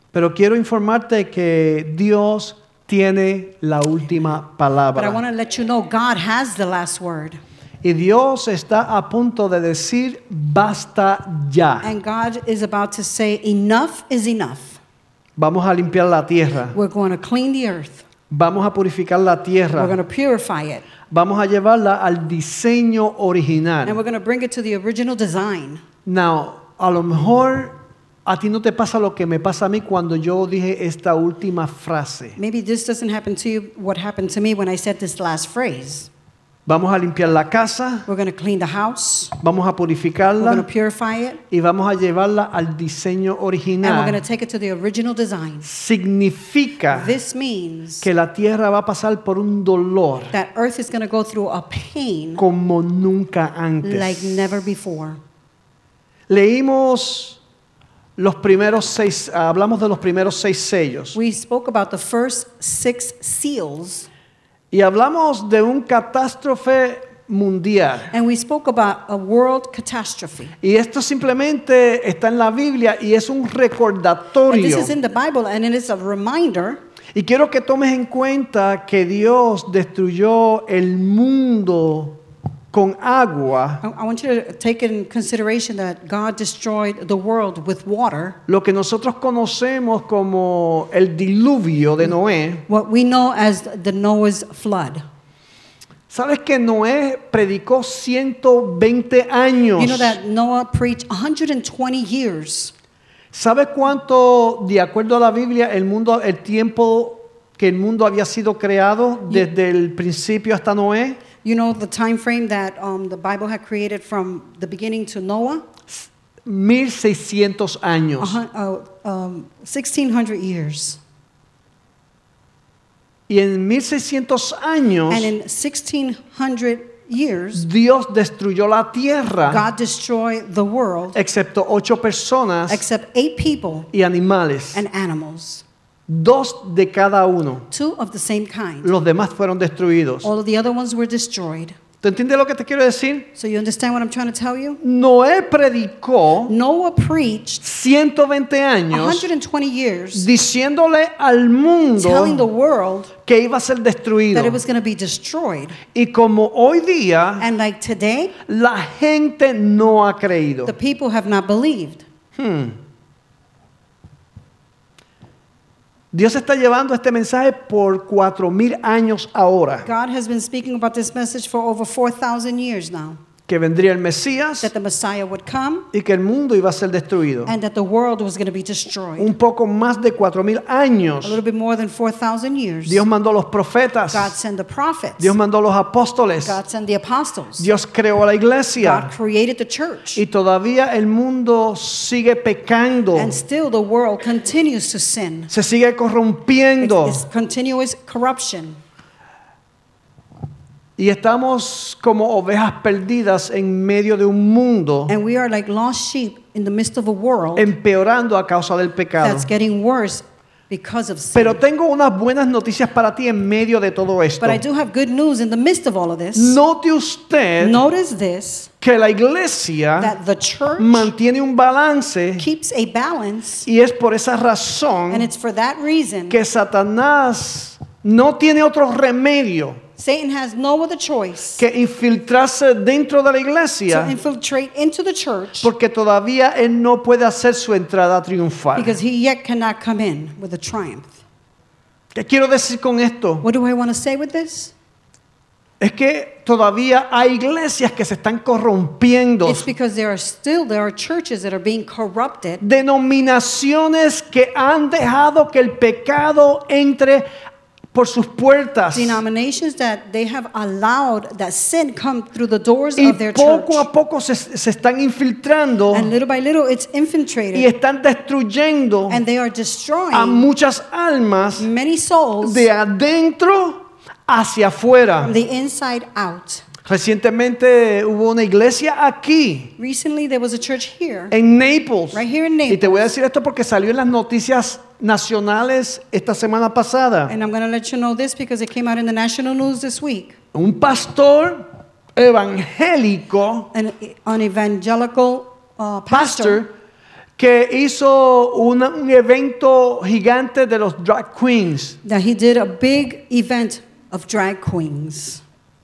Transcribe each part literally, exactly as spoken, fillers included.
Pero quiero informarte que Dios tiene la última But I palabra. want to let you know God has the last word. Y Dios está a punto de decir basta ya. And God is about to say, enough is enough. Vamos a limpiar la tierra. We're going to clean the earth. Vamos a purificar la We're tierra. going to purify it. Vamos a llevarla al diseño And original. we're going to bring it to the original design. Now, a lo mejor a ti no te pasa lo que me pasa a mí cuando yo dije esta última frase. Maybe this doesn't happen to you what happened to me when I said this last phrase. Vamos a limpiar la casa, We're going to clean the house. vamos a We're going to purificarla purify it. y vamos a llevarla al diseño And we're going to original. take it to the original design. Significa This means que la tierra va a pasar por un dolor that earth is going to go through a pain como nunca like antes. never before. Leímos los primeros seis, hablamos de los primeros seis sellos We spoke about the first six seals, y hablamos de un catástrofe mundial. and we spoke about a world catastrophe. Y esto simplemente está en la Biblia y es un And this recordatorio. is in the Bible, and it is a reminder. Y quiero que tomes en cuenta que Dios destruyó el mundo con agua, I I want you to take in consideration that God destroyed the world with water, lo que nosotros conocemos como el diluvio de Noé. what we know as the Noah's flood. ¿Sabes que Noé predicó ciento veinte años? You know that Noah preached one hundred twenty years. ¿Sabes cuánto, de acuerdo a la Biblia, el mundo, el tiempo que el mundo había sido creado desde el principio hasta Noé? You know the time frame that um, the Bible had created from the beginning to Noah? mil seiscientos A años. hun- uh, um, sixteen hundred years. Y en mil seiscientos años, And in sixteen hundred years, Dios destruyó la tierra, God destroyed the world excepto ocho personas except eight people y animales. and animals, Dos de cada uno. two of the same kind. Los demás fueron destruidos. All of the other ones were destroyed. ¿Tú entiendes lo que te quiero decir? So you understand what I'm trying to tell you? Noé predicó Noah preached ciento veinte años one hundred twenty years diciéndole al telling the mundo world que iba a ser destruido. that it was going to be destroyed. Y como hoy día And like today, la gente no ha creído. the people have not believed. Hmm. Dios está llevando este mensaje por cuatro mil años ahora. God has been speaking about this message for over four thousand years now. Que vendría el Mesías That the Messiah would come y que el mundo iba a ser destruido. and that the world was going to be destroyed. Un poco más de cuatro mil años. A little bit more than four thousand years. Dios mandó los profetas. God sent the prophets. Dios mandó los apóstoles. God sent the apostles. Dios creó la iglesia. God created the church. Y todavía el mundo sigue pecando. And still the world continues to sin. Se sigue corrompiendo. It's, it's continuous corruption. Y estamos como ovejas perdidas en medio de un mundo And we are like lost sheep in the midst of a world empeorando a causa del pecado. that's getting worse because of sin. Pero tengo unas buenas noticias para ti en medio de todo esto. But I do have good news in the midst of all of this. Note usted Notice this, que la iglesia that the church mantiene un balance keeps a balance, y es por esa and razón it's for that reason que Satanás no tiene otro remedio Satan has no other choice que infiltrarse dentro de la to iglesia infiltrate into the church porque todavía él no puede hacer su entrada triunfal. because he yet cannot come in with a triumph. ¿Qué quiero decir con esto? What do I want to say with this? Es que todavía hay iglesias que se están corrompiendo. It's because there are still there are churches that are being corrupted, Denominaciones que han dejado que el pecado entre por sus puertas. denominations that they have allowed that sin come through the doors Y of their church. poco a poco se, se están infiltrando And little by little it's y infiltrated están destruyendo and they are a destroying muchas almas many souls de adentro hacia afuera. from the inside out. Recientemente hubo una iglesia aquí, Recently there was a church here, en Naples. right here in Y te voy a Naples. decir esto porque salió en las noticias nacionales esta semana pasada. And I'm going to let you know this because it came out in the national news this week. Un pastor evangélico, An, an evangelical uh, pastor, pastor que hizo una- un evento gigante de los drag queens. that he did a big event of drag queens.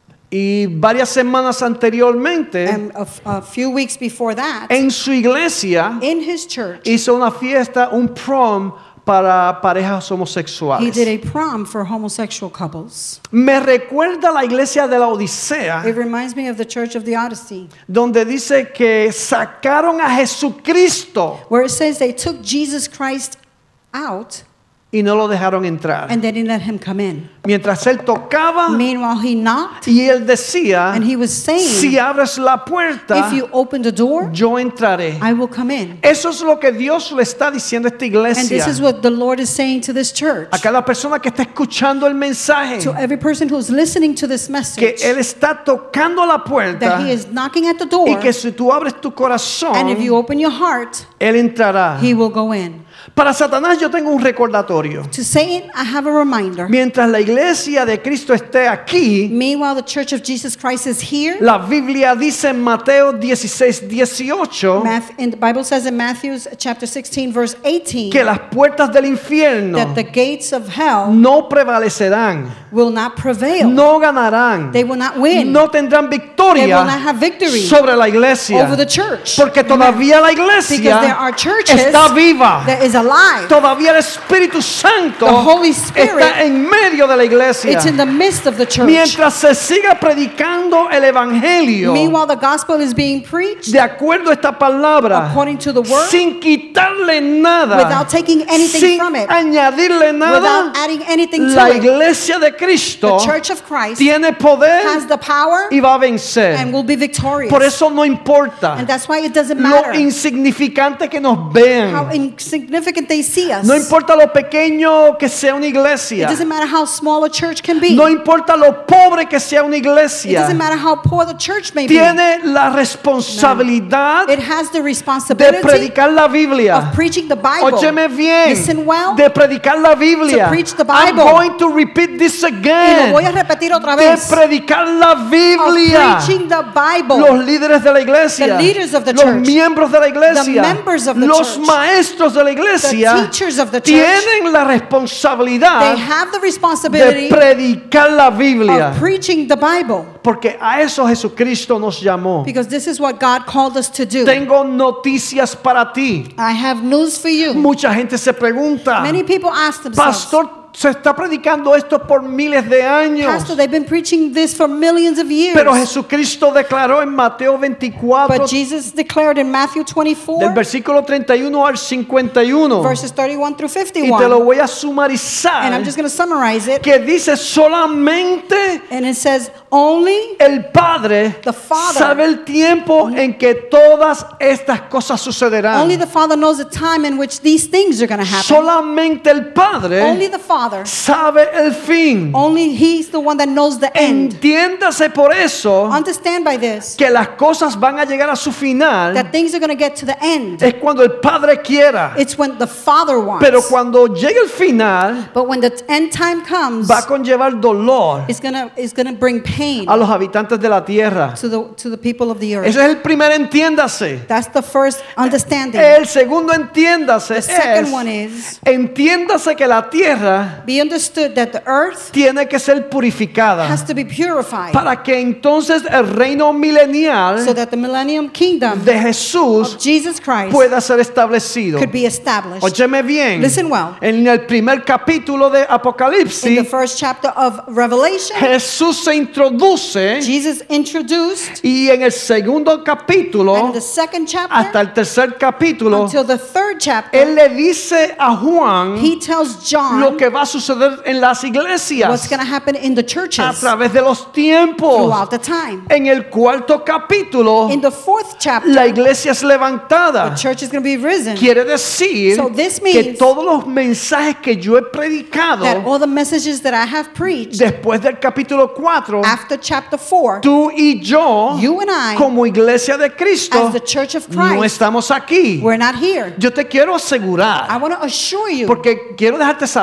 Y varias semanas anteriormente, And a, f- a few weeks before that, en su iglesia, in his church, hizo una fiesta, un prom para parejas he homosexuales. did a prom for homosexual couples. Me recuerda la iglesia de la Odisea, It reminds me of the Church of the Odyssey, donde dice que sacaron a Jesucristo where it says they took Jesus Christ out y no lo dejaron entrar. and they didn't let him come in. Mientras él tocaba Meanwhile, he knocked y él decía, and he was saying, si abres la puerta, if you open the door, yo entraré. I will come in. Eso es lo que Dios le está diciendo a esta And iglesia, this is what the Lord is saying to this church, a cada persona que está escuchando el mensaje, to every person who's listening to this que message, Él está tocando la puerta that he is knocking at the y door, que si tú abres tu corazón, and if you open your heart, Él entrará. he will go in. Para Satanás yo tengo un recordatorio. To Satan, I have a reminder. Mientras la iglesia de Cristo esté aquí, Meanwhile, the Church of Jesus Christ is here. la Biblia dice en Mateo dieciséis, dieciocho Math, and the Bible says in Matthew chapter sixteen, verse eighteen, que las puertas del infierno that the gates of hell no prevalecerán, will not prevail. no ganarán, They will not win. no tendrán They will victoria not have victory sobre la iglesia. over the church. Porque todavía la Because there iglesia are churches está viva. that is alive. Todavía el Espíritu Santo The Holy Spirit, está en medio de la iglesia. it's in the midst of the church. Mientras se siga predicando el Evangelio Meanwhile, the gospel is being preached de acuerdo a esta palabra, according to the word, sin quitarle nada, without taking anything sin from it, añadirle nada, without adding anything to la it. iglesia de Cristo The Church of Christ tiene poder has the power y va a vencer. and will be victorious. Por eso no importa And that's why it doesn't lo matter insignificante que nos how vean. insignificant they see us. No importa lo pequeño que sea una It iglesia. doesn't matter how small a church can be. No importa lo pobre que sea una It iglesia. doesn't matter how poor the church may be. Tiene la responsabilidad It has the de responsibility predicar la Biblia. of preaching the Bible. Óyeme bien. Listen well. De predicar la Biblia. To preach the I'm Bible. going to repeat this Y lo again. voy a repetir otra De vez. predicar la Of Biblia. preaching the Bible. Los líderes de la iglesia, The leaders of the los church. miembros de la iglesia, The members of the los church. maestros de la The iglesia teachers of the church. tienen la They responsabilidad have the de responsibility predicar la Biblia, of preaching the Bible. porque a eso Jesucristo nos llamó. Because this is what God called us to do. Tengo noticias para ti. I have news for you. Mucha gente se pregunta, Many people ask themselves, Pastor, se está predicando esto por miles de años. Pastor, they've been preaching this for millions of years. Pero Jesucristo declaró en Mateo veinticuatro, But Jesus declared in Matthew del twenty-four, versículo treinta y uno al cincuenta y uno, verses thirty-one through y te lo fifty-one. voy a sumarizar, And I'm just going to summarize it. que dice solamente And it says, only el Padre The Father. sabe el tiempo en que todas estas cosas sucederán. only the Father knows the time in which these things are going to happen. Solamente el Padre Only the Father. sabe el fin. Only He's the one that knows the end. Entiéndase por eso Understand by this que las cosas van a llegar a su final. that things are going to get to the end. Es cuando el Padre quiera. It's when the Father wants. Pero cuando llegue el final, But when the end time comes, va a conllevar dolor it's going to it's going to bring pain a los habitantes de la tierra. to the to the people of the earth. Ese es el primer entiéndase. That's the first understanding. El segundo entiéndase The second es, one is, entiéndase que la tierra be understood that the earth tiene que ser purificada has to be purified para que entonces el reino milenial so that the millennium kingdom de Jesús of Jesus Christ pueda ser establecido. could be established. Óyeme bien. Listen well. En el primer capítulo de In the Apocalipsis, first chapter of Revelation, Jesús se introduce Jesus introduced, y en el segundo capítulo and in the second chapter hasta el tercer capítulo, until the third chapter, él le dice a Juan he tells lo John que va a suceder en las what's iglesias going to happen in the a churches través de los tiempos. throughout the time. En el cuarto capítulo, In the fourth chapter, la iglesia es levantada. the church is going to be risen. Quiere decir So this que means todos los mensajes que yo he predicado That all the messages that I have preached después del capítulo cuatro, after chapter four, tú y yo, you and I, como iglesia de Cristo, as the church of no Christ, estamos aquí. we're not here. Yo te quiero I asegurar, want to assure you, porque quiero dejarte saber I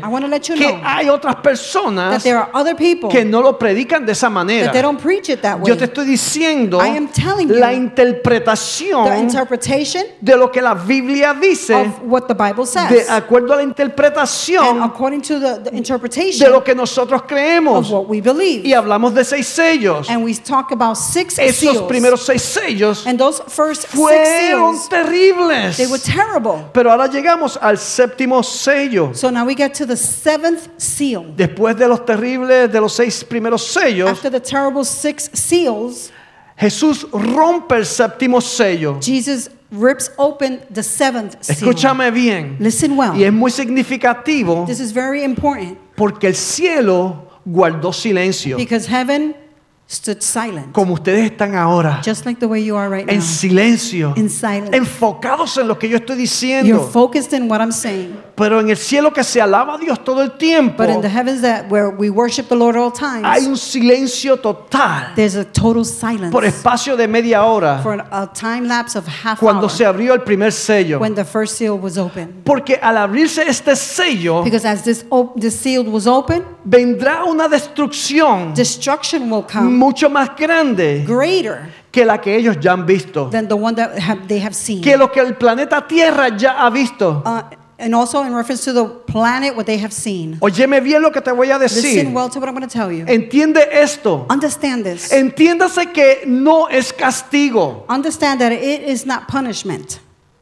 I want to let you que know hay otras that personas there are other people que no lo predican de esa that manera. they don't preach it that way. Yo te estoy diciendo I am telling you la the interpretación interpretation de lo que la Biblia dice of what the Bible de says. acuerdo a la And interpretación according to the, the de interpretation lo que nosotros of creemos. what we believe. Y hablamos de seis sellos. And we talk about six Esos seals. primeros seis sellos And those first six fueron seals, terribles. they were terrible. Pero ahora llegamos al séptimo sello. So now we get to the seventh seal. Después de los terribles, de los seis primeros sellos, After the terrible six seals, Jesús rompe el séptimo sello. Jesus rips open the seventh seal. Escúchame bien. Listen well. Y es muy significativo This is very important porque el cielo guardó silencio. because heaven stood silent, Como ustedes están ahora, just like the way you are right now, en silencio, in silence. enfocados en lo que yo estoy You're diciendo. focused in what I'm saying. Pero en el cielo que se alaba a Dios todo el tiempo, But in the heavens that where we worship the Lord all hay times, un silencio total there's a total silence por espacio de media hora for a time lapse of half cuando hour se abrió el primer sello. when the first seal was open. Porque al abrirse este sello, Because as this op- this seal was open, vendrá una destrucción destruction will come mucho más grande greater que la que ellos ya han visto, than the one that have, they have seen. que lo que el planeta Tierra ya ha visto. Uh, and also in reference to the planet, what they have seen. Óyeme bien lo que te voy a decir. Listen well to what I'm going to tell you. Entiende esto. Understand this. Entiéndase que no es castigo. Understand that it is not punishment.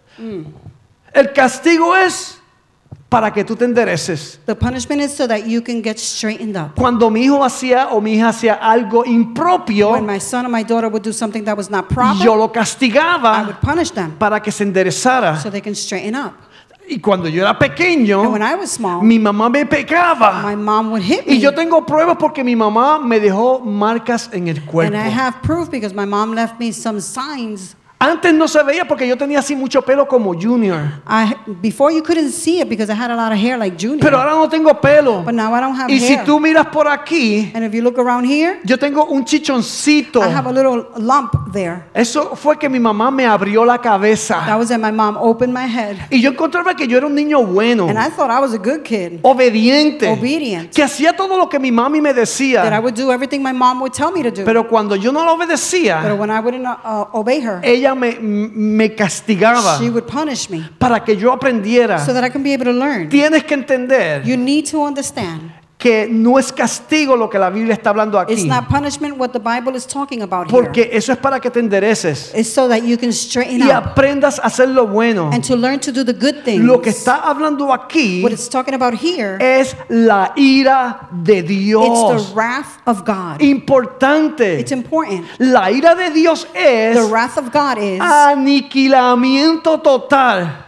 El castigo es para que tú te endereces. The punishment is so that you can get straightened up. Cuando mi hijo hacía o mi hija hacía algo impropio, When my son or my daughter would do something that was not proper, yo lo I castigaba would punish them para que se enderezara. so they can straighten up. Y cuando yo era And pequeño, when I was small, mi mamá me pegaba. my mom would hit Y me. yo tengo pruebas porque mi mamá me dejó marcas en el cuerpo. And I have proof because my mom left me some signs. Antes no se veía porque yo tenía así mucho pelo como Junior. I, before you couldn't see it because I had a lot of hair like Junior. Pero ahora no tengo pelo. But now I don't have Y si hair. tú miras por aquí, And if you look around here, yo tengo un chichoncito. I have a little lump there. Eso fue que mi mamá me abrió la That cabeza. was that my mom opened my head. Y yo encontraba que yo era un niño bueno, And I thought I was a good kid, obediente, obedient, que hacía todo lo que mi mami me that I decía. would do everything my mom would tell me to do. Pero cuando yo no lo But obedecía, when I wouldn't uh, obey her, ella me, me castigaba she would punish me para que yo aprendiera. so that I can be able to learn. Tienes que entender You need to understand que no es castigo lo que la Biblia está hablando it's aquí, not punishment what the Bible is talking about here. porque eso es para que te endereces It's so that you can straighten y up aprendas a hacer lo bueno. and to learn to do the good things. Lo que está hablando aquí What it's talking about here, es la ira de it's Dios. the wrath of God. Importante. It's important. La ira de Dios es The wrath of God is aniquilamiento total.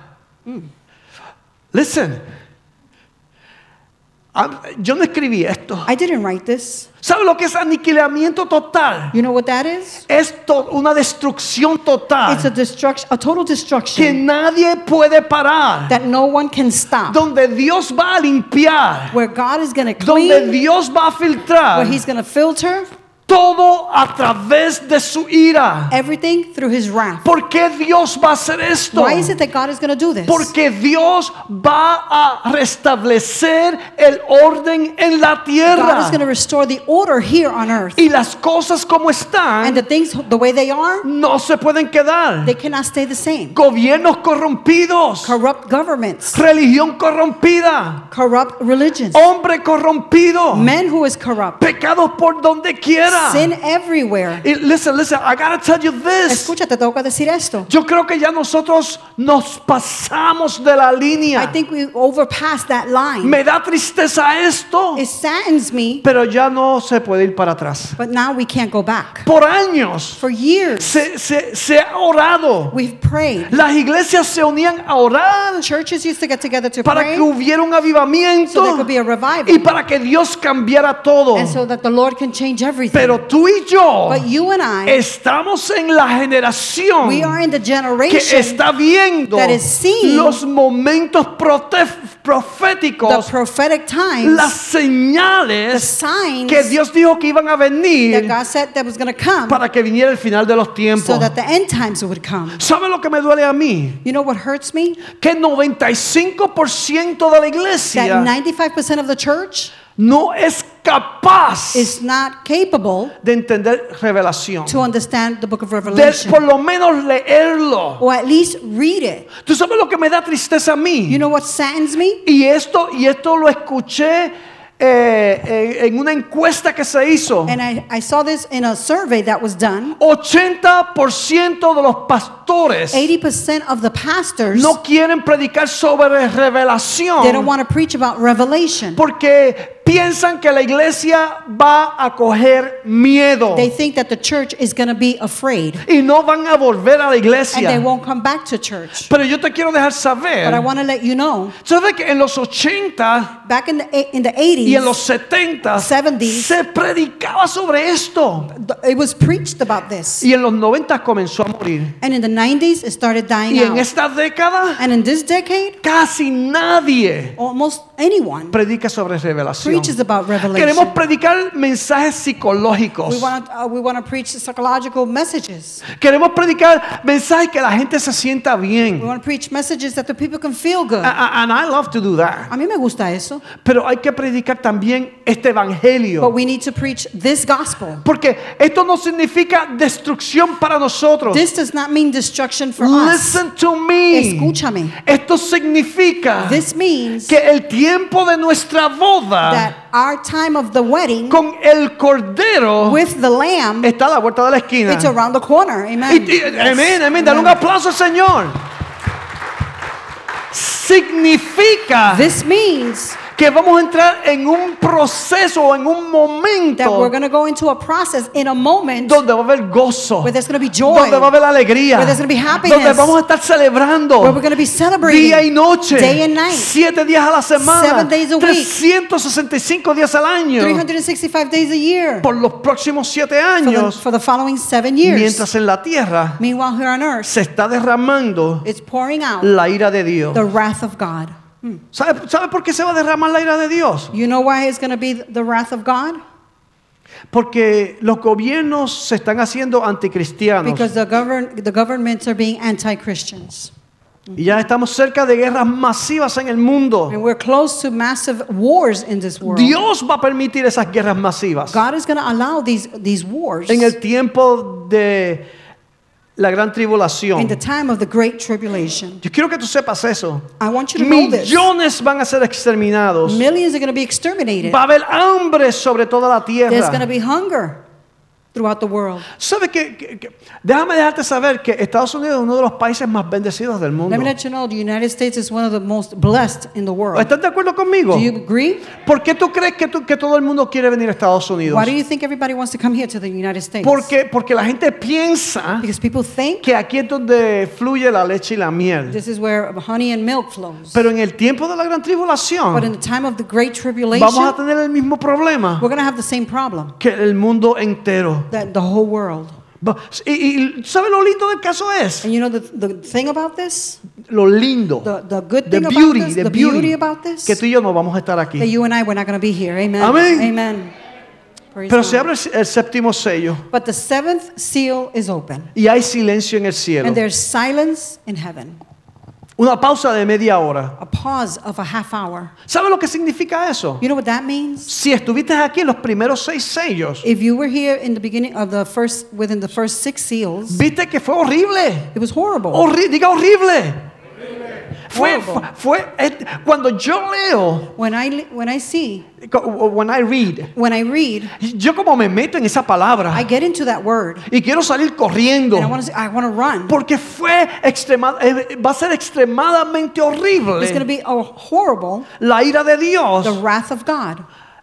Listen. Ah, Yo no escribí esto. I didn't write this. ¿Sabe lo que es aniquilamiento total? You know what that is? Es to- una destrucción It's a total destruction, a total que destruction nadie puede parar. that no one can stop. Donde Dios va a limpiar, Where God is going to donde clean, Dios va a where filtrar He's going to filter todo a través de su ira. everything through His wrath. ¿Por qué Dios va a hacer esto? Why is it that God is going to do this? Porque Dios va a restablecer el orden en la God tierra. is going to restore the order here on earth. Y las cosas como And están the things, the way they are, no se pueden quedar. they cannot stay the same. Gobiernos corrompidos, Corrupt governments, religión corrompida, corrupt religions, hombre corrompido, men who is corrupt, pecados por donde quiera. sin everywhere. Y listen, listen, I gotta tell you this. Escucha, te tengo que decir esto. Yo creo que ya nosotros nos pasamos de la I línea. think we overpassed that line. Me da tristeza esto, It saddens me, pero ya no se puede ir para atrás. but now we can't go back. Por años For years, se, se, se ha orado. we've prayed. Las iglesias se unían a orar Churches used to get together to para pray que hubiera un so there avivamiento could be a revival y para que Dios cambiara todo. and so that the Lord can change everything. Pero tú y yo But you and I, estamos en la generación we are in the que generation está viendo that is seeing los momentos prote- the proféticos, prophetic times, las the señales signs que Dios dijo que iban a that venir God said that was going to come para que viniera el final de los tiempos. so that the end times would come. ¿Sabe lo que me duele a mí? You know what hurts me? Que noventa y cinco por ciento de la That iglesia ninety-five percent of the church no es capaz is not capable de entender revelación, to understand the book of de Revelation, por lo menos leerlo. or at least read it. ¿Tú sabes lo que me da tristeza a mí? You know what saddens me? Y esto, y esto lo escuché eh, en, en una encuesta que se hizo. And I, I saw this in a survey that was done. ochenta por ciento de los pastores eighty percent of the pastors, no quieren predicar sobre they don't revelación want to preach about revelation. porque piensan que la iglesia va a coger miedo They think that the church is going to be afraid y no van a volver a la and they iglesia. won't come back to church. Pero yo te quiero dejar But I saber, want to let you know, ¿sabes que en los ochenta back in the eight- in the y en eighties, los setenta seventies, se predicaba sobre esto? th- it was preached about this. Y en los noventa comenzó a morir. And in the nineties, it started dying Y en out. esta década And in this decade, casi nadie almost anyone predica sobre revelación. preaches about Queremos revelation. predicar mensajes psicológicos. We want to uh, we want to preach psychological messages. Queremos predicar mensajes que la gente se sienta We bien. want to preach messages that the people can feel good. A- a- And I love to do that. A mí me gusta eso. Pero hay que predicar también este evangelio. But we need to preach this gospel. Porque esto no significa destrucción para nosotros. This does not mean destruction for us. Listen to me. Escúchame. Esto significa This means que el tiempo de nuestra boda that our time of the wedding con el cordero with the lamb, está a la vuelta de la esquina. it's around the corner. Y- Amen. y- Yes. Amén, amén. Dale un Amen. aplauso al Señor. Significa This means que vamos a entrar en un proceso o en un that we're momento going to go into a process in a moment donde va a haber gozo, where there's going to be joy, donde va a haber alegría, where there's gonna be happiness, donde vamos a estar celebrando where we're going to be celebrating día y noche, day and night, siete días a la semana, seven days a week, trescientos sesenta y cinco días al año, three hundred sixty-five days a year por los próximos siete for the, años, for the following seven years. mientras en la tierra Meanwhile, here on earth, se está derramando it's pouring out la ira de Dios. the wrath of God. ¿Sabe, ¿Sabe por qué se va a derramar la ira de Dios? You know why it's going to be the wrath of God? Porque los gobiernos se están haciendo anticristianos. Because the, govern, the governments are being anti-Christians. Y ya estamos cerca de guerras masivas en el mundo. And we're close to massive wars in this world. Dios va a permitir esas guerras masivas. God is going to allow these, these wars En el tiempo de la gran tribulación. in the time of the Great Tribulation. Yo quiero que tú sepas eso. I want you to know this. Millones van a ser exterminados. Millions are going to be exterminated. Va a haber hambre sobre toda la There's going to tierra. be hunger throughout the world. ¿Sabes qué? Que- que- Déjame dejarte saber que Estados Unidos es uno de los países más bendecidos del mundo. Let me let you know the United States is one of the most blessed in the world. ¿Estás de acuerdo conmigo? Do you agree? ¿Por qué tú crees que, tú- que todo el mundo quiere venir a Estados Unidos? Why do you think everybody wants to come here to the United States? Porque, porque la gente piensa Because people think que aquí es donde fluye la leche y la miel. this is where honey and milk flows. Pero en el tiempo de la gran But in tribulación the time of the Great vamos a Tribulation, tener el mismo problema we're going to have the same problem que el mundo entero. that the whole world. Va- Y, y ¿sabe lo lindo del caso es? And you know the, the thing about this? Lo lindo, The, the good the thing about beauty, this? the The beauty, beauty about this? que tú y yo no vamos a estar That aquí. you and I, we're not going to be here. Amen. Amén. Amen. Praise Pero God. se abre el el séptimo sello But the seventh seal is open. y hay silencio en el cielo. And there's silence in heaven. Una pausa de media hora. A pause of a half hour. ¿Sabe lo que significa eso? You know what that means? Si estuviste aquí en los primeros seis sellos, If you were here in the beginning of the first, within the first six seals, viste que fue horrible. it was horrible. Horri- diga horrible. Fue, Horrible. fue, eh, cuando yo leo, When I, li- when I see, co- when I read, when I read, yo como me meto en esa palabra I get into that word. y quiero salir corriendo And I want to, I want to run. porque fue extrema, eh, va a ser extremadamente It's going to horrible be oh, horrible, la ira de Dios the wrath of God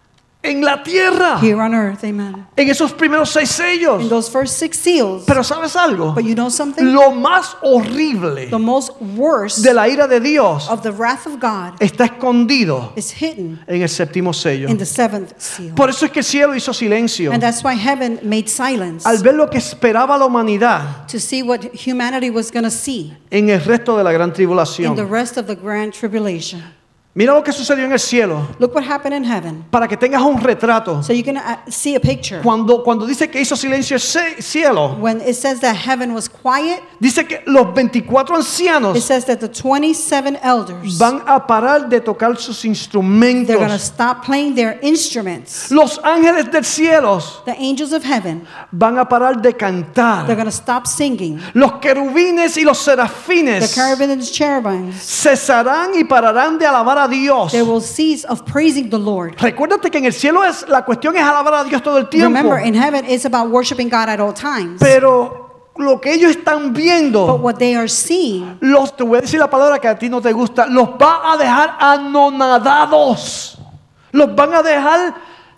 en la tierra, here on earth. Amen. en esos primeros seis In sellos. those first six seals. Pero ¿sabes algo? But you know something? Lo más horrible The most worst de la ira de Dios of the wrath of God está escondido is hidden en el séptimo sello. in the seventh seal. Por eso es que el cielo hizo silencio. And that's why heaven made silence Al ver lo que esperaba la humanidad to see what humanity was going to see en el resto de la gran in the tribulación. rest of the grand tribulation. Mira lo que sucedió en el cielo, Look what happened in heaven. para que tengas un retrato. So you can uh, see a picture. Cuando, cuando dice que hizo silencio el ce- cielo, When it says that heaven was quiet, dice que los veinticuatro it ancianos says that the twenty-seven elders, van a parar de tocar sus they're going to instrumentos. stop playing their instruments. Los ángeles del cielo The angels of heaven, van a parar de they're cantar. going to stop singing. Los querubines y los The serafines cherubim and cherubims, cesarán y pararán de alabar a Dios. they will cease of praising the Lord. Recuérdate que en el cielo es la cuestión es alabar a Dios todo el tiempo. Remember, in heaven, it's about worshiping God at all times. Pero lo que ellos están But viendo, what they are seeing, los, te voy a decir la palabra que a ti no te gusta, los va a dejar anonadados. Los van a dejar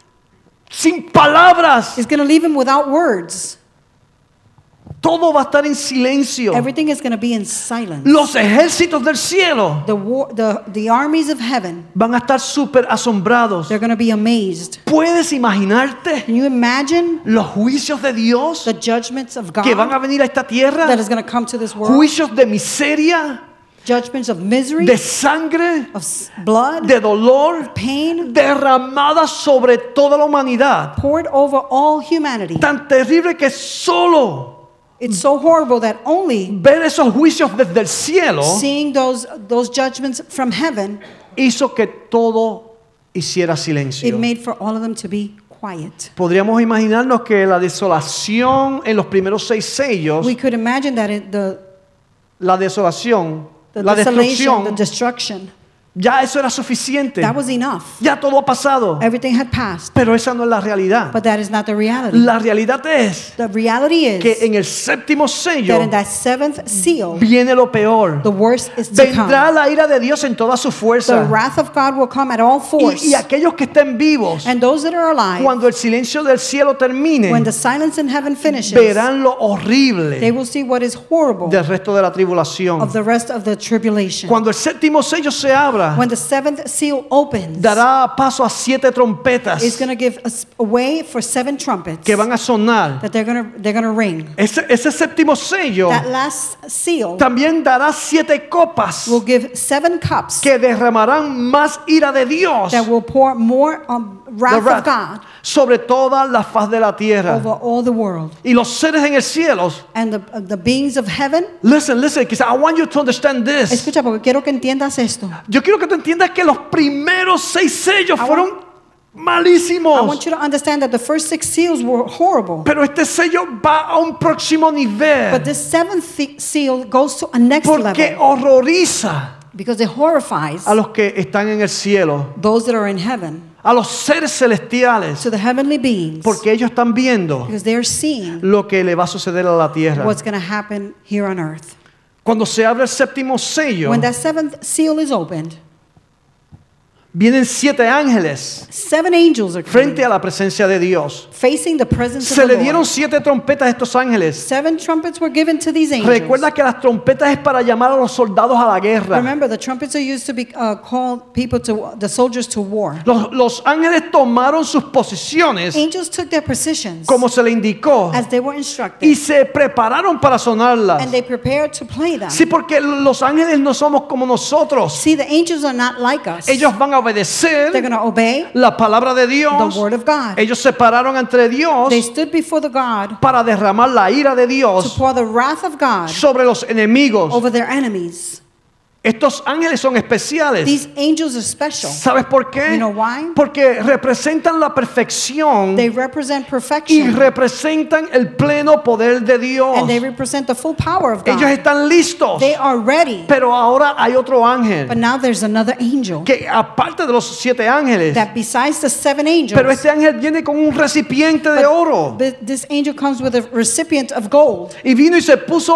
sin palabras. is going to leave him without words. Todo va a estar en silencio. Everything is going to be in silence. Los ejércitos del cielo The, war, the, the armies of heaven, van a estar súper asombrados. they're going to be amazed. ¿Puedes imaginarte Can you imagine los juicios de Dios the judgments of God que van a venir a esta tierra? that is going to come to this world? Juicios de miseria, Judgments of misery, de sangre, of s- blood, de dolor, pain, derramadas sobre toda la humanidad. poured over all humanity. Tan terrible que solo It's so horrible that only ver esos juicios desde el cielo seeing those, those judgments from heaven, hizo que todo hiciera it silencio. made for all of them to be quiet. Podríamos imaginarnos que la desolación en los primeros seis sellos, We could imagine that it, the, la desolación, the la desolation, the destrucción, destruction, ya eso era suficiente. that was enough. Ya todo ha pasado. Everything had passed. Pero esa no es la realidad. But that is not the reality. La realidad es The reality is que en el séptimo sello that in that seventh seal, viene lo peor. the worst is to Vendrá come. la ira de Dios en toda su The fuerza. wrath of God will come at all force. Y, y aquellos que estén vivos, And those that are alive, cuando el silencio del cielo termine, when the silence in heaven finishes, verán lo they horrible will see what is horrible del resto de la tribulación. of the rest of the tribulation. Cuando el séptimo sello se abra, When the seventh seal opens, dará paso a siete trompetas it's going to give us a way for seven trumpets que van a sonar. that they're going to they're going to ring. Ese, ese séptimo sello That last seal también dará siete copas will give seven cups que derramarán más ira de Dios that will pour more um, the wrath of wrath, God sobre toda la faz de la tierra. over all the world. Y los seres en el cielo, And the, uh, the beings of heaven, listen, listen, because I want you to understand this. escucha porque quiero que entiendas esto. Yo quiero que tú entiendas que los primeros seis sellos I fueron want- I malísimos. want you to understand that the first six seals were horrible. Pero este sello va a un próximo But nivel this seventh thi- seal goes to a next porque level horroriza because it horrifies a los que están en el cielo, those that are in heaven, a los seres celestiales, to the heavenly beings, porque ellos están viendo because they're seeing lo que le va a suceder a la tierra. what's going to happen here on earth. Cuando se abre el séptimo sello, When that seventh seal is opened, vienen siete ángeles seven angels are frente coming, a la presencia de Dios. facing the presence Se of le the dieron Lord. siete trompetas a estos ángeles. Seven trumpets were given to these angels. Recuerda que las trompetas es para llamar a los soldados a la guerra. Remember, the trumpets are used to be uh, call people to the soldiers to war. Los, los ángeles tomaron sus posiciones Angels took their positions como se le indicó as they were instructed, y se prepararon para sonarlas. and they prepared to play them. Sí, porque los ángeles no somos como nosotros. See, the angels are not like us. Ellos van a They're obedecer going to obey la palabra de the Dios. word of God. Ellos se pararon entre Dios They stood before the God para derramar la ira de to Dios pour the wrath of God sobre los enemigos. over their enemies. Estos ángeles son especiales. These angels are special. ¿Sabes por qué? You know why? Porque representan la perfección They represent y perfection, representan el pleno poder de Dios. and they represent the full power of Ellos God. están listos. They are ready. Pero ahora hay otro ángel But now there's another angel que aparte de los siete ángeles, that besides the seven pero angels, este ángel viene con un recipiente de oro but this angel comes with a recipient of gold. y vino y se puso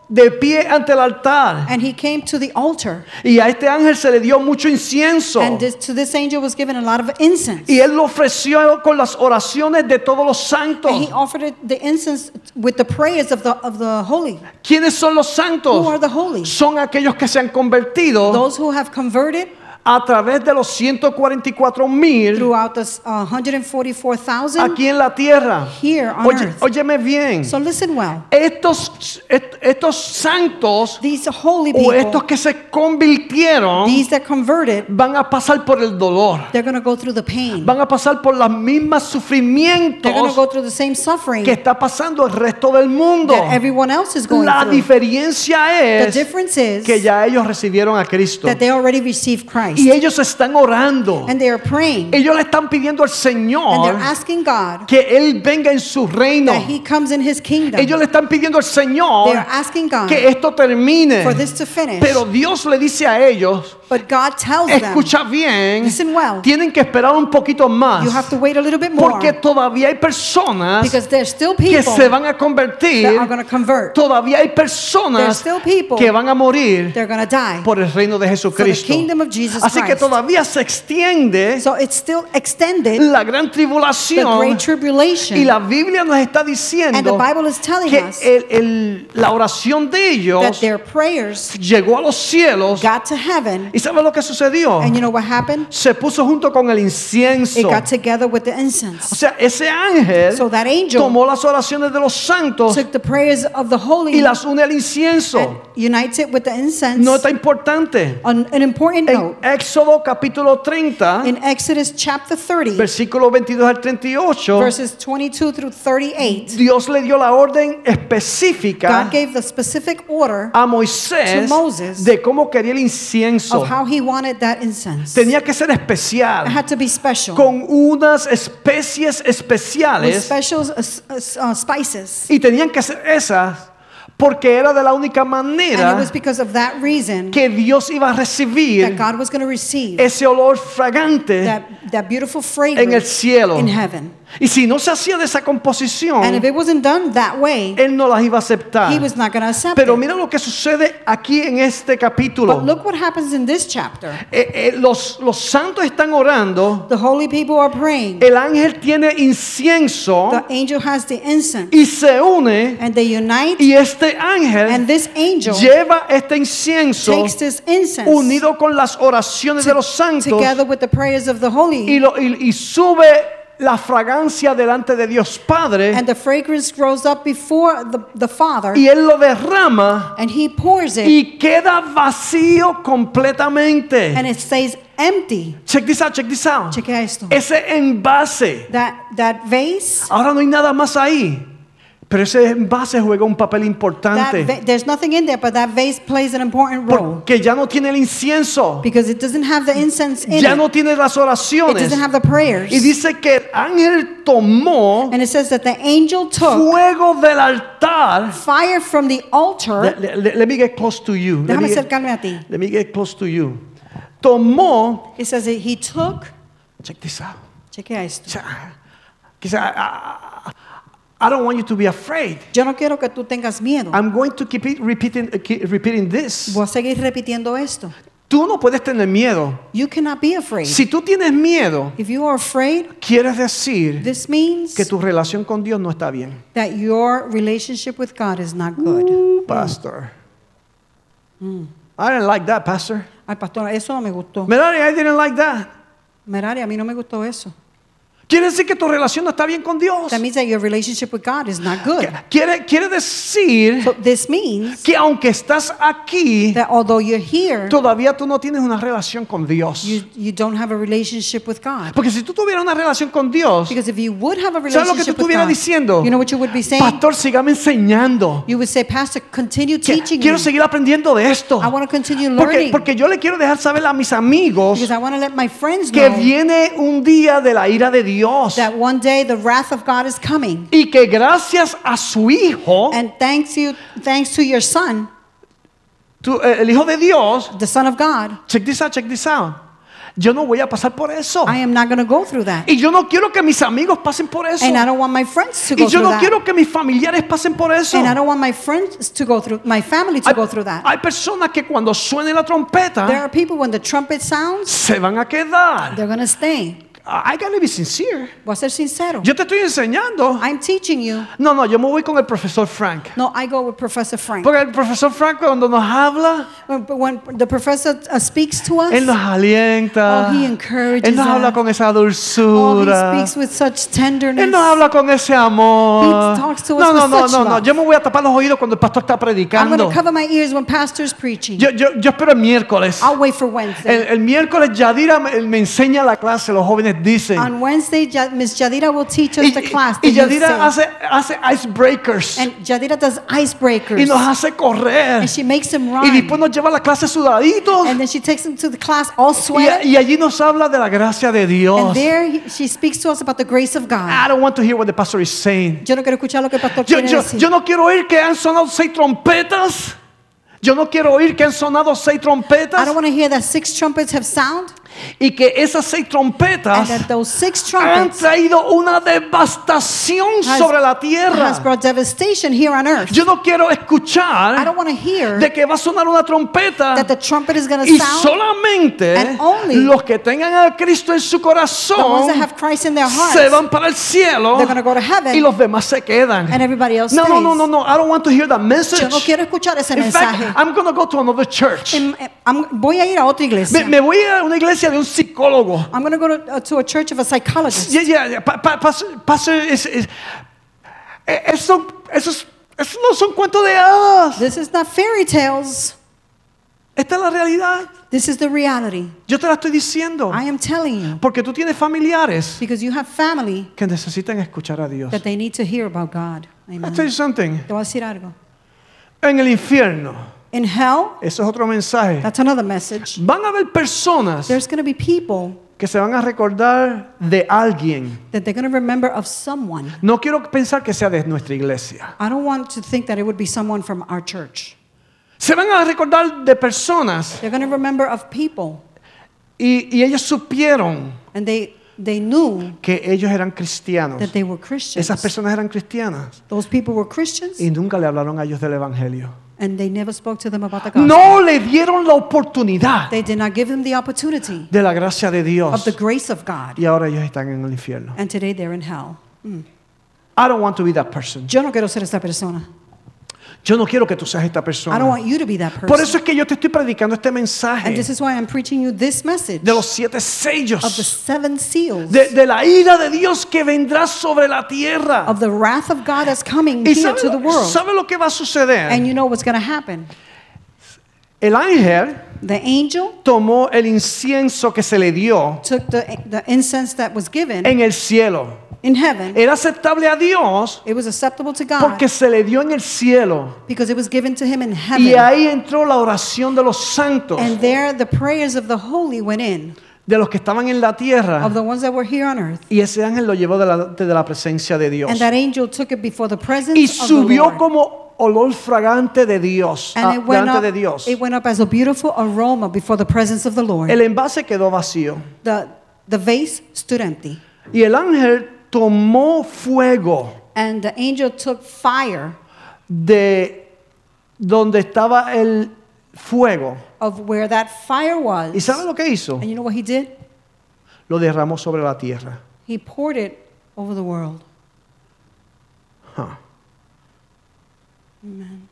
de pie ante el altar. And he came to the altar. Y a este ángel se le dio mucho incienso. And this, to this angel was given a lot of incense. Y él lo ofreció con las oraciones de todos los santos. And he offered it, the incense with the prayers of the, of the holy. ¿Quiénes son los santos? Who are the holy? Son aquellos que se han convertido Those who have converted a través de los ciento cuarenta y cuatro mil throughout the uh, one hundred forty-four thousand aquí en la tierra. here on Oye, earth. óyeme bien. So listen well. Estos, est- estos santos These holy o estos people, que se convirtieron these that converted, van a pasar por el dolor. they're going to go through the pain. Van a pasar por los mismos They're going to sufrimientos go through the same suffering que está pasando el resto del mundo. that everyone else is going La through. diferencia The es difference is que ya ellos recibieron a Cristo that they already received Christ. y ellos están orando. And they are praying. Ellos le están pidiendo al And Señor they're asking God que Él venga en su reino. that He comes in His kingdom. Ellos le están pidiendo al Señor They are asking God que esto termine. for this to finish. Pero Dios le dice a ellos, But God tells them, escucha bien, listen well, tienen que esperar un poquito más. you have to wait a little bit more Porque todavía hay personas because there's still que people se van a that convertir. are going to convert. Todavía hay There's personas still people que van a morir they're going to die por el reino de for the Jesucristo. kingdom of Jesus Así que Christ. todavía se extiende So it's still extended, la gran the tribulación. great tribulation. Y la Biblia nos está And the diciendo Bible is telling que us el- el- la oración de that ellos their prayers llegó a los cielos. got to heaven. ¿Y sabe lo que sucedió? And you know what happened? Se puso junto con el It incienso. got together with the O incense. sea, ese ángel So that angel tomó las oraciones de los santos took the prayers of the y holy las une al and incienso. unites it with the incense. Nota importante. On an important En note, Éxodo capítulo treinta, in Exodus chapter thirty, versículo veintidós al treinta y ocho, verses twenty-two through thirty-eight, Dios le dio la orden específica God gave the specific order a Moisés to Moses de cómo quería el incienso. of how he wanted that incense. Tenía que ser It especial, had to be special, con unas especies with especiales, special uh, uh, uh, spices. y tenían que ser esas porque era de la única And it manera was because of that reason que Dios iba a that recibir God was going to receive ese olor fragante that, that beautiful en el fragrance cielo. in heaven. Y si no se hacía de esa composición, And if it wasn't done that way, Él no las iba a aceptar. he was not going to accept Pero it. mira lo que sucede aquí en este capítulo. But look what happens in this chapter. Eh, eh, los, los santos están orando, The holy people are praying. el ángel tiene incienso The angel has the incense. y se une, And they unite. y este ángel And this angel lleva este incienso takes this incense unido con las oraciones de los santos together with the prayers of the y, holy. lo- y- y sube la fragancia delante de Dios Padre, And the fragrance grows up before the, the Father. y Él lo derrama And he pours it. y queda vacío completamente. And it stays empty. Check this out, check this out. Chequea esto. Ese envase, That, that vase, ahora no hay nada más ahí, pero ese envase juega un papel that importante va- there's nothing in there, but that vase plays an important role. porque ya no tiene el incienso, Because it doesn't have the incense in ya it. no tiene las It oraciones. doesn't have the prayers. Y dice que el ángel tomó And it says that the angel took fuego del altar. fire from the altar. Let, let- let me get close to you. Let Déjame me, get, acercarme a ti. let me get close to you. Tomó, It says that he took. check this out. Chequea esto. Cha- Quizá, I, I- I don't want you to be afraid. Yo no quiero que tú tengas miedo. I'm going to keep it repeating, uh, keep repeating this. Voy a seguir repitiendo esto. Tú no puedes tener miedo. You cannot be afraid. Si tú tienes miedo, If you are afraid, quieres decir this means que tu relación con Dios no está bien. that your relationship with God is not good. Pastor. I didn't like that, Pastor. Ay, pastor, eso no me gustó. Merari, I didn't like that. Merari, a mí no me gustó eso. Quiere decir que tu relación no está bien con Dios. That means that your relationship with God is not good. Quiere, quiere decir So this means que aunque estás aquí, that although you're here, todavía tú no tienes una relación con Dios. you, you don't have a relationship with God. Porque si tú tuvieras una relación con Dios, Because if you would have a ¿sabes lo que tú relationship with estuvieras God, diciendo? you know what you would be saying? Pastor, sígame enseñando. You would say, Pastor, continue Que- teaching quiero me. seguir aprendiendo de esto. I want to continue Porque, learning. porque yo le quiero dejar saber a mis amigos Because I want to let my friends que know viene un día de la ira de Dios. that one day the wrath of God is coming. Y que gracias a su Hijo, And thanks you, thanks to your Son, tu- eh, el Hijo de Dios, the Son of God, check this out, check this out. Yo no voy a pasar por eso. I am not going to go through that. Y yo no quiero que mis amigos pasen por eso. And I don't want my friends to Y go yo through no that. quiero que mis familiares pasen por eso. And I don't want my friends to go through, my family to Hay, go through that. hay personas que cuando suene la There trompeta are people when the trumpet sounds, se van a quedar. they're going to stay. I gotta be sincere. Voy a ser sincero. Yo te estoy enseñando. I'm teaching you. No, no, yo me voy con el profesor Frank. No, I go with Professor Frank. Porque el profesor Frank cuando nos habla, When, when the professor uh, speaks to us, él nos alienta. oh, he encourages Él nos habla us. con esa Oh, dulzura. he speaks with such tenderness. Él nos habla con ese amor. He talks to us No, no, with no, such no, no. love. Yo me voy a tapar los oídos cuando el pastor está I'm going predicando. to cover my ears when pastor's preaching. Yo, yo, yo espero el miércoles. I'll wait for El, Wednesday. el miércoles Yadira me, me enseña la clase, los jóvenes dicen. On Wednesday, Ja- Miss Jadira will teach us Y, the class. y the youth Yadira say. hace, hace icebreakers. And Jadira does icebreakers. Y nos hace correr. And she makes them Y run. después nos lleva a la clase sudaditos. And then she takes them to the class all Y, sweaty. y allí nos habla de la gracia de Dios. And there he- she speaks to us about the grace of God. I don't want to hear what the pastor is saying. Yo no quiero escuchar lo que el pastor Yo, quiere yo, decir. yo no quiero oír que han sonado seis trompetas. Yo no quiero oír que han sonado seis I trompetas. don't want to hear that six trumpets have sound Y que esas seis and trompetas that those six han trumpets traído una devastación has, sobre la has tierra. brought devastation here on earth. Yo no quiero I escuchar don't want to hear de que va a sonar una trompeta that the trumpet is going to y sound. solamente and only los que tengan a Cristo en su The ones corazón that have Christ in their hearts, se van para el cielo they're going to go to heaven y los demás se quedan. and everybody else No, stays. no, no, no, no. I don't want to hear that message. Yo no quiero escuchar ese In mensaje. fact, I'm going to go to another church. Em- em- I'm- voy a ir a otra iglesia. Me, me voy a una iglesia de un psicólogo. I'm going to go to, uh, to a church of a psychologist. Yeah, yeah, yeah. Pa, pa, pas- pastor, es, es, eh, eso, esos, esos no son cuentos de hadas. This is not fairy tales. Esta es la realidad. This is the reality. Yo te la estoy diciendo. I am telling you Porque tú tienes familiares because you have family que necesitan escuchar a Dios. that they need to hear about God. I'll Amen. tell you something. Te voy a decir algo. En el infierno, In hell, eso es otro mensaje. that's another message. Van a haber personas There's going to be people que se van a recordar de alguien. that they're going to remember of someone. No quiero pensar que sea de nuestra iglesia. I don't want to think that it would be someone from our church. Se van a recordar de personas They're going to remember of people, y, y ellos supieron and they they knew que ellos eran cristianos. that they were Christians. Esas personas eran cristianas Those people were Christians, y nunca le hablaron a ellos del evangelio. and they never spoke to them about the gospel. No le dieron la oportunidad They did not give them the opportunity de la gracia de of Dios the grace of God, y ahora ellos están en el infierno. and today they're in hell. I don't want to be that person. Yo no quiero ser esa persona. Yo no quiero que tú seas esta I don't persona. want you to be that Por person. eso es que yo te estoy predicando este And mensaje this is why I'm preaching you this message de los siete of the sellos, seven seals de, de la ira de Dios que vendrá sobre la tierra. of the wrath of God that's coming ¿Y here sabe, to the lo- world. sabe lo que va a suceder? And you know what's going to happen. El ángel The angel tomó el incienso que se le dio took the, the incense that was given en el cielo. in heaven. Era aceptable a Dios It was acceptable to God porque se le dio en el cielo. because it was given to him in Y heaven. ahí entró la oración de los santos, And there the prayers of the holy went in, de los que estaban en la tierra. of the ones that were here on earth. Y ese ángel lo llevó delante de la presencia de Dios. And that angel took it before the presence Y of the subió Lord. como olor fragante de Dios, And ah, it went, delante up, de Dios. it went up as a beautiful aroma before the presence of the Lord. El envase quedó vacío. The, the vase stood empty. Y el ángel tomó fuego And the angel took fire de donde estaba el fuego. of where that fire was. ¿Y sabe lo que hizo? And you know what he did? Lo derramó sobre la tierra. He poured it over the world. Huh. Amen.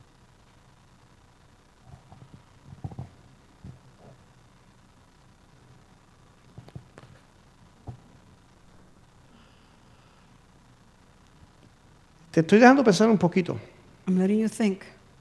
Te estoy dejando pensar un poquito. I'm letting you think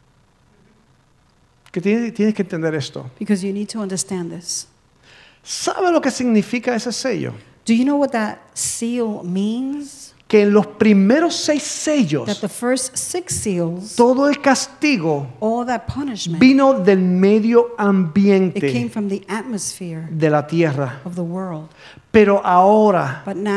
Que tienes, tienes que entender esto. because you need to understand this. ¿Sabe lo que significa ese sello? Do you know what that seal means? Que en los primeros seis That sellos, the first six seals, todo el castigo all that punishment, vino del medio it came ambiente from the atmosphere de la tierra. of the world. Pero ahora But now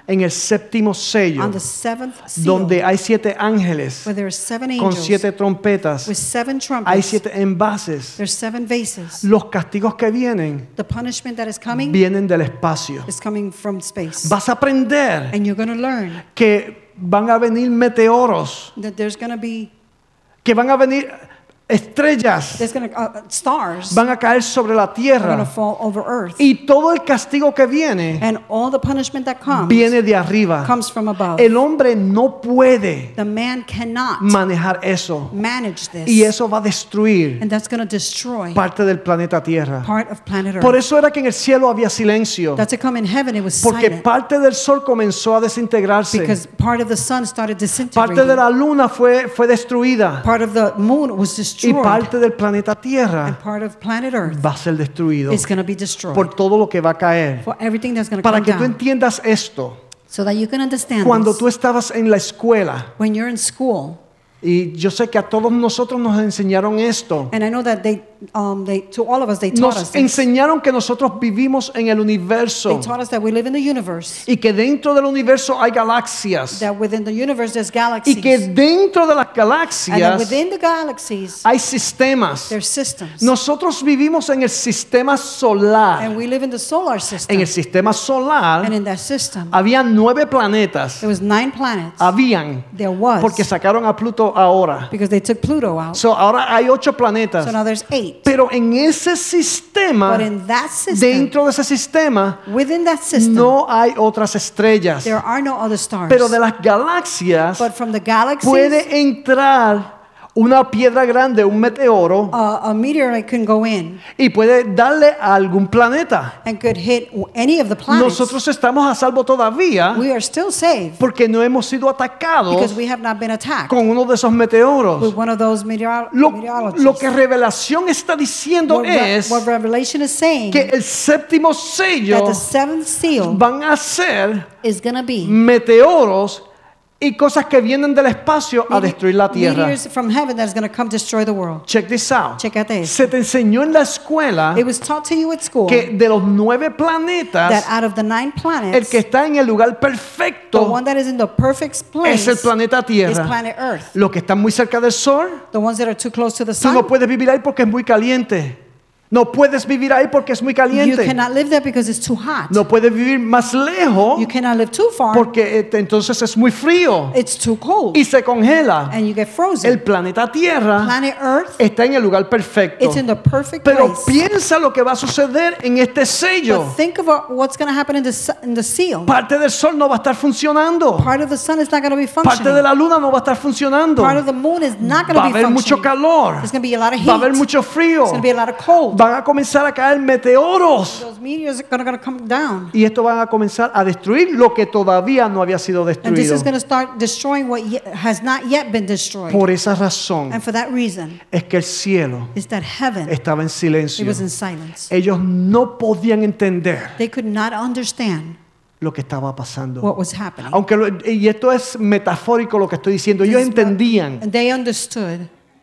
en el séptimo sello, on the seventh seal, donde hay siete ángeles where there are seven con angels siete trompetas, with seven hay trumpets, siete envases. there's seven vases. Los castigos que vienen The punishment that is coming vienen del espacio. is coming from space. Vas a aprender And you're going to learn que van a venir meteoros, that there's going to be que van a venir estrellas, there's going to uh, stars van a caer sobre la are going to tierra. fall over earth. Y todo el castigo que viene, And all the punishment that comes viene de arriba. comes from above. El hombre no puede The man cannot manejar eso. manage this. Y eso va a destruir And that's going to destroy parte del planeta Tierra. part of planet Earth. Por eso era que en el cielo había silencio. That's to come in heaven, it was Porque silent. parte del sol comenzó a desintegrarse. Because part of the sun started Parte disintegrating. de la luna fue, fue destruida. Part of the moon was Y destroyed. parte del planeta And Tierra part of planet Earth va a ser destruido is going to be destroyed. por todo lo que va a caer. For everything that's going to Para come que tú down. entiendas esto, So that you can understand cuando this. tú estabas en la escuela, When you're in school, y yo sé que a todos nosotros nos enseñaron esto, and I know that they, um, they, to all of us, they taught us nos this. enseñaron que nosotros vivimos en el They universo taught us that we live in the universe, y que dentro del universo hay galaxias that within the universe there's y galaxies, que dentro de las and that galaxias within the galaxies hay sistemas. there's systems. Nosotros vivimos en el sistema solar. And we live in the solar En system. el sistema And solar in that system, había nueve planetas. there was nine planets. Habían, There was, porque sacaron a Pluto ahora. because they took Pluto out. So, ahora hay ocho planetas. So now there's eight. Pero en ese sistema, But in that system, dentro de ese sistema, within that system, no hay otras estrellas. there are no other stars. Pero de las galaxias But from the galaxies, puede entrar una piedra grande, un meteoro, uh, a meteorite can go in y puede darle a algún planeta. and could hit any of the planets. Nosotros estamos a salvo todavía We are still saved porque no hemos sido atacados because we have not been attacked con uno de esos with meteoros. one of those meteor- Lo, meteorologists. lo que Revelación está diciendo what, Re- es what Revelation is saying, que el séptimo that sello the seventh seal van a ser is going to be meteoros y cosas que vienen del espacio a destruir la tierra. meteors from heaven that is going to come destroy the world. Check this out. Check out this. Se te enseñó en la escuela It was taught to you at school que de los nueve that planetas, out of the nine el planets, que está en el lugar the perfecto one that is in the perfect place es el planeta is Tierra. planet Earth. Los que están muy cerca del sol, The ones that are too close to the tú sun, no puedes vivir ahí porque es muy caliente. No puedes vivir ahí porque es muy you caliente. cannot live there because it's too hot. No puedes vivir más lejos You cannot live too far. porque eh, entonces es muy frío It's too cold. y se congela. And you get frozen. El planeta Tierra Planet Earth, está en el lugar perfecto. it's in the perfect Pero place. piensa lo que va a suceder en este sello. But think about what's going to happen in the, su- in the seal. Parte del sol no va a estar funcionando. Part of the sun is not going to be Parte de functioning. la luna no va a estar funcionando. Part of the moon is not going Va to a be haber mucho functioning. calor. There's going to be a lot of heat. Va a haber mucho frío. There's going to be a lot of cold. Van a comenzar a caer meteoros. Those meteors are going to come down. Y esto van a comenzar a destruir lo que todavía no había sido And this destruido. is going to start destroying what ye- has not yet been destroyed. Por esa razón And for that reason, es que el cielo is that heaven, estaba en it silencio. was in silence. Ellos no podían entender They could not understand lo que estaba pasando. what was happening. Aunque lo- y esto es metafórico lo que estoy diciendo. Ellos This is what- entendían, And they understood,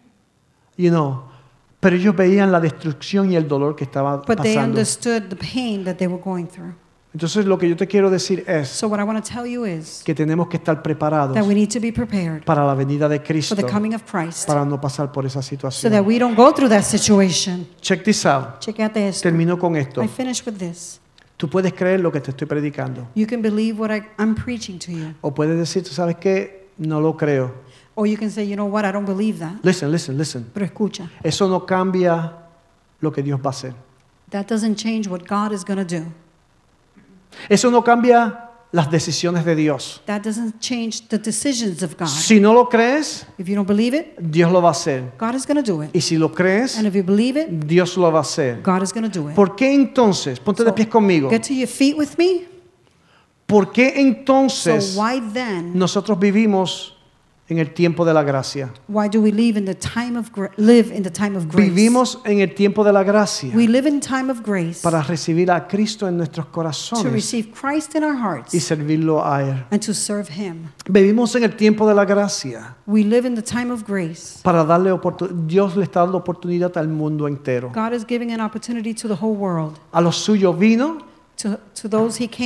you know, pero ellos veían la destrucción y el dolor que estaba but they pasando. understood the pain that they were going through. Entonces lo que yo te quiero decir es So what I want to tell you is que tenemos que estar preparados that we need to be prepared para la venida de for Cristo, the coming of Christ, para no pasar por esa so situación. that we don't go through that situation. Check this out. Check out this. Termino con esto. I finish with this. Tú puedes creer lo que te estoy predicando. You can believe what I, I'm preaching to you. O puedes decir, tú sabes qué, no lo creo. Or you can say, you know what, I don't believe that. Listen, listen, listen. Pero escucha, Eso no cambia lo que Dios va a hacer. that doesn't change what God is going to do. Eso no cambia las decisiones de Dios. That doesn't change the decisions of God. Si no lo crees, If you don't believe it, Dios lo va a hacer. God is going to do it. Y si lo crees, And if you believe it, Dios lo va a hacer. God is going to do it. ¿Por qué entonces? Ponte de So, pies conmigo. Get to your feet with me. ¿Por qué So entonces why then, nosotros vivimos en el tiempo de la gracia? why do we live in the time of gra- live in the time of grace? Vivimos en el tiempo de la gracia We live in time of grace para recibir a Cristo en nuestros to corazones receive Christ in our y hearts servirlo a Él. and to serve Him. Vivimos en el tiempo de la gracia We live in the time of grace. para darle oportunidad. Dios le está dando oportunidad al mundo entero. God is giving an opportunity to the whole world. A los suyos vino To, to those He came,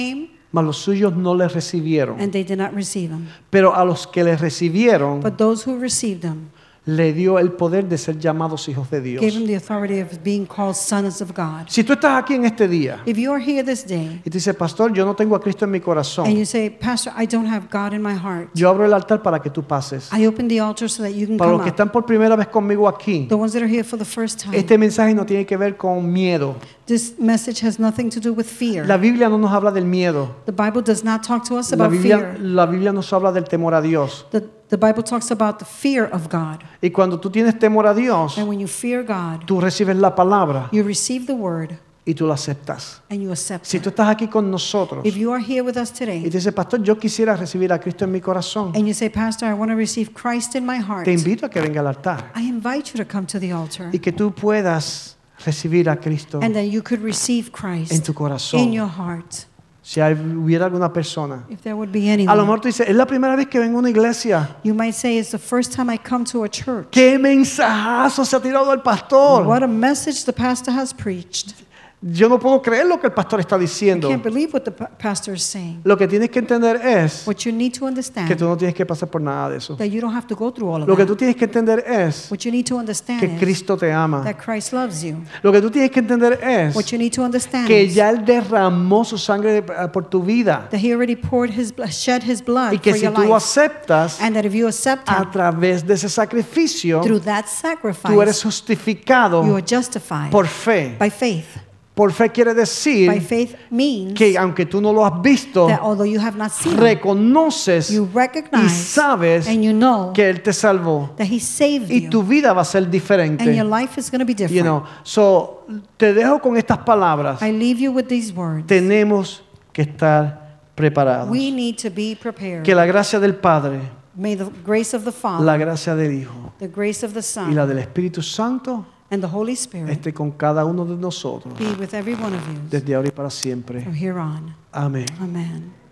mas los suyos no le recibieron. and they did not receive him. Pero a los que le recibieron, But those who received him le dio el poder de ser llamados hijos de Dios. gave him the authority of being called sons of God. Si tú estás aquí en este día If you are here this day y te dices, pastor, yo no tengo a Cristo en mi and corazón, you say, Pastor, I don't have God in my heart, yo abro el altar para que tú pases. I open the altar so that you can Para los come que up. están por primera vez conmigo aquí, The ones that are here for the first time, este mensaje no tiene que ver con miedo. this message has nothing to do with fear. La Biblia no nos habla del miedo. The Bible does not talk to us La about Biblia, fear. la Biblia nos habla del temor a Dios. The, the Bible talks about the fear of God. Y cuando tú tienes temor a Dios, And when you fear God, tú recibes la palabra you receive the word y tú la aceptas. and you accept Si it. tú estás aquí con nosotros If you are here with us y today te dices, pastor, yo quisiera recibir a Cristo en mi corazón, and you say, Pastor, I want to receive Christ in my heart, te invito a que venga al altar I invite you to come to the altar y que tú puedas recibir a Cristo and that you could receive en Christ tu in corazón. your heart. Si hay- hubiera alguna persona, If there would be a lo anyone, mejor tú dices, es la primera vez que vengo a una iglesia. you might say, it's the first time I come to a church. ¿Qué mensajazo se ha tirado el pastor? What a message the pastor has preached. Yo no puedo creer lo que el pastor está I diciendo. can't believe what the pa- pastor is saying. Lo que tienes que entender es What you need to que tú understand, no tienes que pasar por nada de eso. that you don't have to go through all of Lo que tú that. tienes que entender es What you need to understand que is Cristo te ama. that Christ loves you. Lo que tú tienes que entender es What you need to understand que is ya Él derramó su sangre eh, por tu vida that he already poured his blood, shed his blood y que for si your tú life. aceptas And that if you accept a him través de ese sacrificio, through that tú eres sacrifice, justificado you are justified por fe. by faith. Por fe quiere By decir faith means que aunque tú no lo has visto, that although you have not seen him, reconoces you y recognize sabes and you know que Él te salvó that he saved y you tu vida va a ser and diferente. your life is going to be You different. know, so te dejo con estas palabras. I leave you with these words. Tenemos que estar preparados. We need to be prepared. Que la gracia del Padre, May the grace of the Father, la gracia del Hijo the grace of the y la Son, del Espíritu Santo and the Holy Spirit esté con cada uno de nosotros be with every one of you desde ahora y para siempre. from here on. Amén. Amen.